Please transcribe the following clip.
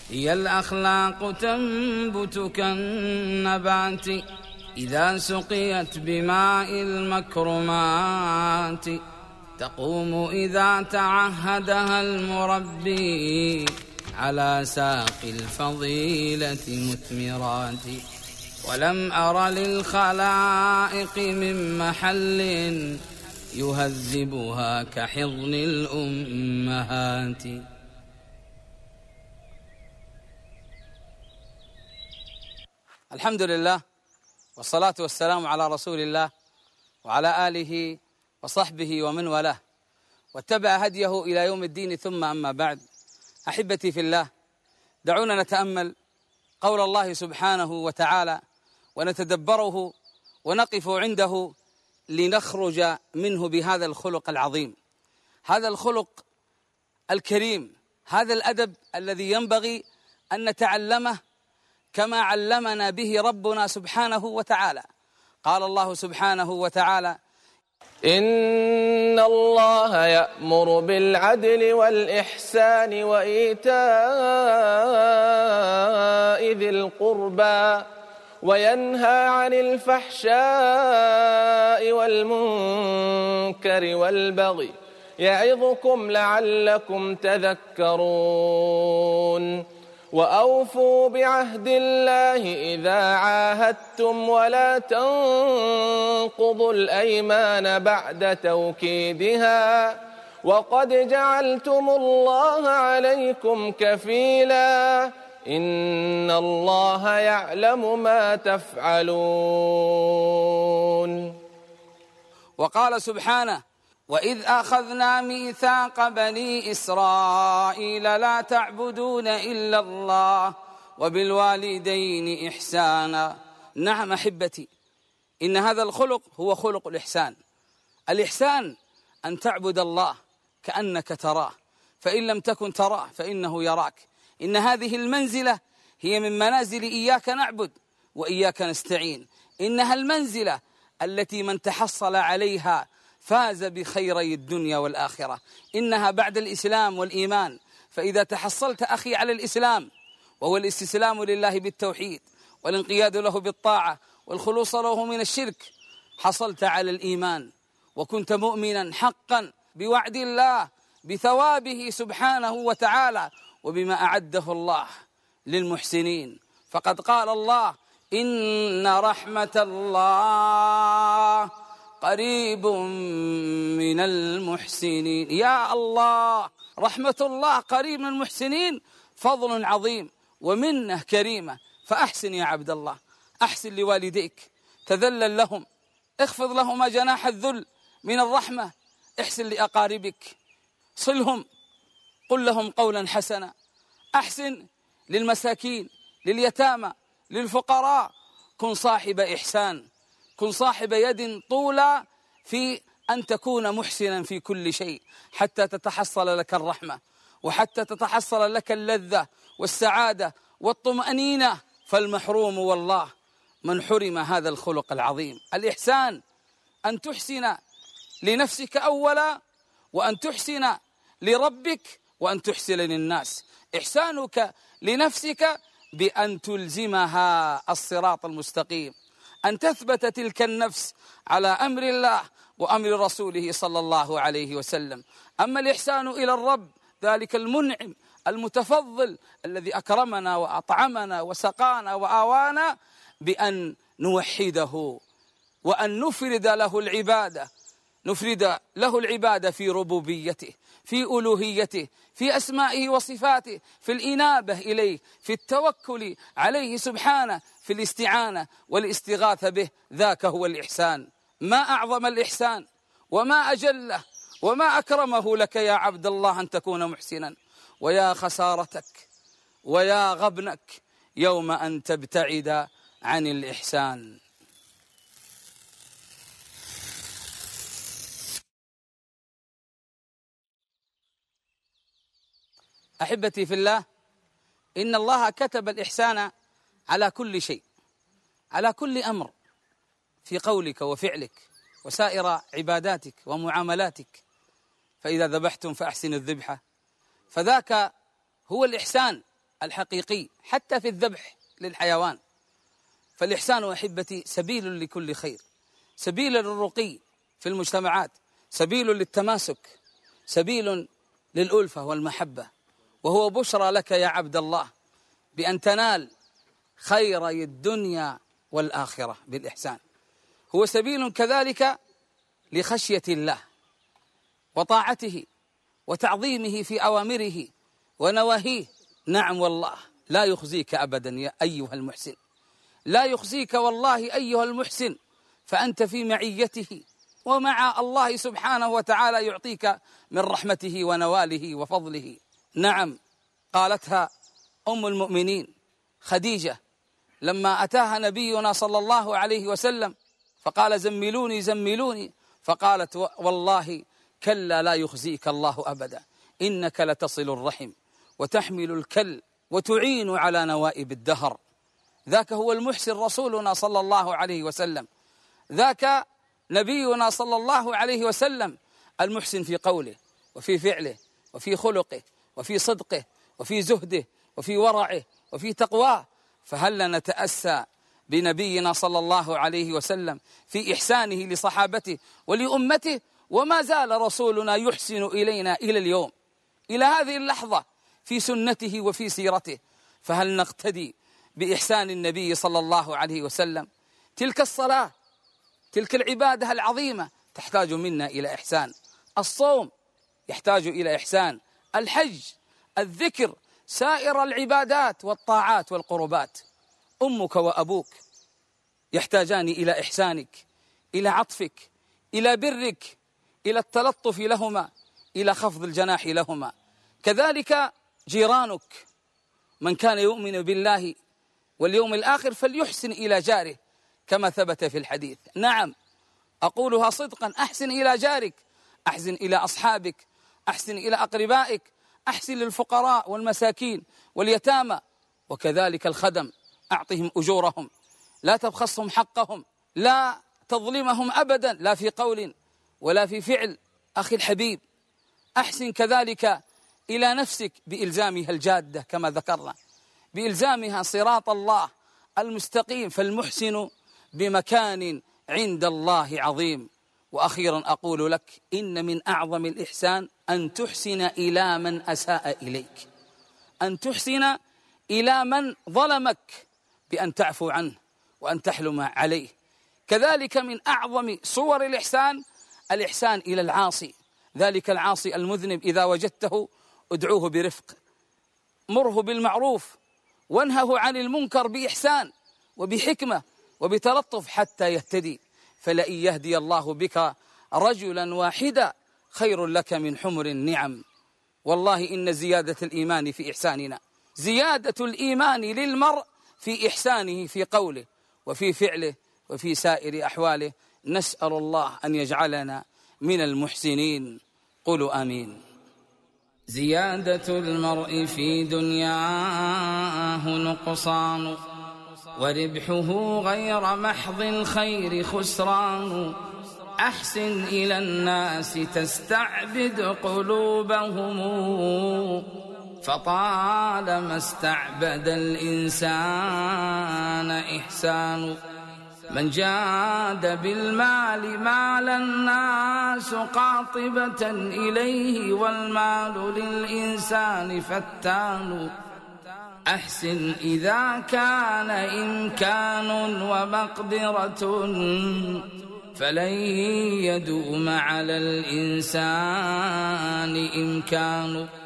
هي الأخلاق تنبت كالنبات إذا سقيت بماء المكرمات، تقوم إذا تعهدها المربي على ساق الفضيلة مثمرات. ولم أر للخلائق من محل يهذبها كحضن الأمهات. الحمد لله والصلاة والسلام على رسول الله وعلى آله وصحبه ومن والاه واتبع هديه إلى يوم الدين، ثم أما بعد. أحبتي في الله، دعونا نتأمل قول الله سبحانه وتعالى ونتدبره ونقف عنده لنخرج منه بهذا الخلق العظيم، هذا الخلق الكريم، هذا الأدب الذي ينبغي أن نتعلمه كما علمنا به ربنا سبحانه وتعالى. قال الله سبحانه وتعالى: إن الله يأمر بالعدل والإحسان وإيتاء ذي القربى وينهى عن الفحشاء والمنكر والبغي يعظكم لعلكم تذكرون. وأوفوا بعهد الله إذا عاهدتم ولا تنقضوا الأيمان بعد توكيدها وقد جعلتم الله عليكم كفيلا إن الله يعلم ما تفعلون. وقال سبحانه: وإذ أخذنا ميثاق بني إسرائيل لا تعبدون إلا الله وبالوالدين إحسانا. نعم أحبتي، إن هذا الخلق هو خلق الإحسان. الإحسان أن تعبد الله كأنك تراه، فإن لم تكن تراه فإنه يراك. إن هذه المنزلة هي من منازل إياك نعبد وإياك نستعين. إنها المنزلة التي من تحصل عليها فاز بخيري الدنيا والآخرة. إنها بعد الإسلام والإيمان. فإذا تحصلت أخي على الإسلام، وهو الاستسلام لله بالتوحيد والانقياد له بالطاعة والخلوص له من الشرك، حصلت على الإيمان وكنت مؤمنا حقا بوعد الله بثوابه سبحانه وتعالى وبما أعده الله للمحسنين. فقد قال الله: إن رحمة الله قريب من المحسنين. يا الله، رحمة الله قريب من المحسنين، فضل عظيم ومنه كريمة. فأحسن يا عبد الله، أحسن لوالديك، تذلل لهم، اخفض لهما جناح الذل من الرحمة، احسن لأقاربك، صلهم، قل لهم قولا حسنا، أحسن للمساكين، لليتامى، للفقراء. كن صاحب إحسان، كن صاحب يد طولى في أن تكون محسنا في كل شيء، حتى تتحصل لك الرحمة وحتى تتحصل لك اللذة والسعادة والطمأنينة. فالمحروم والله من حرم هذا الخلق العظيم. الإحسان أن تحسن لنفسك أولا، وأن تحسن لربك، وأن تحسن للناس. إحسانك لنفسك بأن تلزمها الصراط المستقيم، أن تثبت تلك النفس على أمر الله وأمر رسوله صلى الله عليه وسلم. أما الإحسان إلى الرب، ذلك المنعم المتفضل الذي أكرمنا وأطعمنا وسقانا وآوانا، بأن نوحده وأن نفرد له العبادة، نفرد له العبادة في ربوبيته، في ألوهيته، في أسمائه وصفاته، في الإنابة إليه، في التوكل عليه سبحانه، في الاستعانة والاستغاثة به. ذاك هو الإحسان. ما أعظم الإحسان وما أجله وما أكرمه لك يا عبد الله أن تكون محسنا. ويا خسارتك ويا غبنك يوم أن تبتعد عن الإحسان. أحبتي في الله، إن الله كتب الإحسان على كل شيء، على كل أمر في قولك وفعلك وسائر عباداتك ومعاملاتك. فإذا ذبحتم فأحسنوا الذبحة، فذاك هو الإحسان الحقيقي حتى في الذبح للحيوان. فالإحسان أحبتي سبيل لكل خير، سبيل للرقي في المجتمعات، سبيل للتماسك، سبيل للألفة والمحبة، وهو بشرى لك يا عبد الله بأن تنال خيري الدنيا والآخرة بالإحسان. هو سبيل كذلك لخشية الله وطاعته وتعظيمه في أوامره ونواهيه. نعم والله لا يخزيك أبدا يا أيها المحسن، لا يخزيك والله أيها المحسن، فأنت في معيته، ومع الله سبحانه وتعالى يعطيك من رحمته ونواله وفضله. نعم، قالتها أم المؤمنين خديجة لما أتاها نبينا صلى الله عليه وسلم فقال زملوني زملوني، فقالت والله كلا لا يخزيك الله أبدا، إنك لتصل الرحم وتحمل الكل وتعين على نوائب الدهر. ذاك هو المحسن رسولنا صلى الله عليه وسلم، ذاك نبينا صلى الله عليه وسلم، المحسن في قوله وفي فعله وفي خلقه وفي صدقه وفي زهده وفي ورعه وفي تقواه. فهل نتأسى بنبينا صلى الله عليه وسلم في إحسانه لصحابته ولأمته؟ وما زال رسولنا يحسن إلينا إلى اليوم، إلى هذه اللحظة، في سنته وفي سيرته. فهل نقتدي بإحسان النبي صلى الله عليه وسلم؟ تلك الصلاة، تلك العبادة العظيمة تحتاج منا إلى إحسان، الصوم يحتاج إلى إحسان، الحج، الذكر، سائر العبادات والطاعات والقربات. أمك وأبوك يحتاجان إلى إحسانك، إلى عطفك، إلى برك، إلى التلطف لهما، إلى خفض الجناح لهما. كذلك جيرانك، من كان يؤمن بالله واليوم الآخر فليحسن إلى جاره كما ثبت في الحديث. نعم أقولها صدقا، أحسن إلى جارك، أحسن إلى أصحابك، أحسن إلى أقربائك، أحسن للفقراء والمساكين واليتامى، وكذلك الخدم، أعطهم أجورهم، لا تبخسهم حقهم، لا تظلمهم أبدا، لا في قول ولا في فعل. أخي الحبيب، أحسن كذلك إلى نفسك بإلزامها الجادة كما ذكرنا، بإلزامها صراط الله المستقيم، فالمحسن بمكان عند الله عظيم. وأخيرا أقول لك إن من أعظم الإحسان أن تحسن إلى من أساء إليك، أن تحسن إلى من ظلمك بأن تعفو عنه وأن تحلم عليه. كذلك من أعظم صور الإحسان الإحسان إلى العاصي، ذلك العاصي المذنب إذا وجدته ادعوه برفق، مره بالمعروف، وانهه عن المنكر بإحسان وبحكمة وبتلطف حتى يهتدي. فلئن يهدي الله بك رجلا واحدا خير لك من حمر النعم. والله إن زيادة الإيمان في إحساننا، زيادة الإيمان للمرء في إحسانه في قوله وفي فعله وفي سائر أحواله. نسأل الله أن يجعلنا من المحسنين. قولوا آمين. زيادة المرء في دنياه نقصان، وربحه غير محض الخير خسران. أحسن إلى الناس تستعبد قلوبهم، فطالما استعبد الإنسان إحسان. من جاد بالمال مال الناس قاطبة إليه، والمال للإنسان فتان. أحسن إذا كان إمكان ومقدرة، فلن يدوم على الإنسان إمكان.